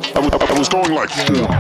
I was going like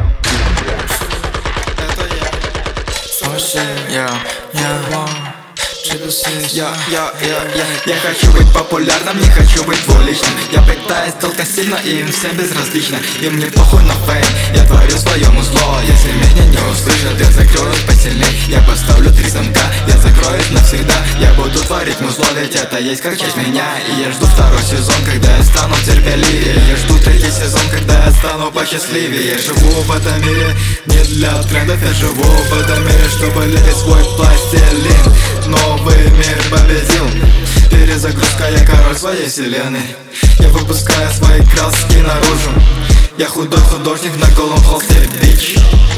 Я хочу быть популярным, не хочу быть двуличным. Я пытаюсь только сильно, и им всем безразлично. Им не похуй на фейм, я творю своему зло. Если меня не услышат, я закроюсь посильней. Я поставлю 3 замка, я закроюсь навсегда. Я буду творить музло, ведь это есть как часть меня. И я жду 2-й сезон, когда я стану терпеливее. Я жду 3-й сезон, когда я стану посчастливее. Я живу в этом мире не для трендов, я живу в этом мире, чтобы лепить свой пластилин. Новый мир победил, перезагрузка, я король своей вселенной. Я выпускаю свои краски наружу. Я худой художник на голом холсте, бич.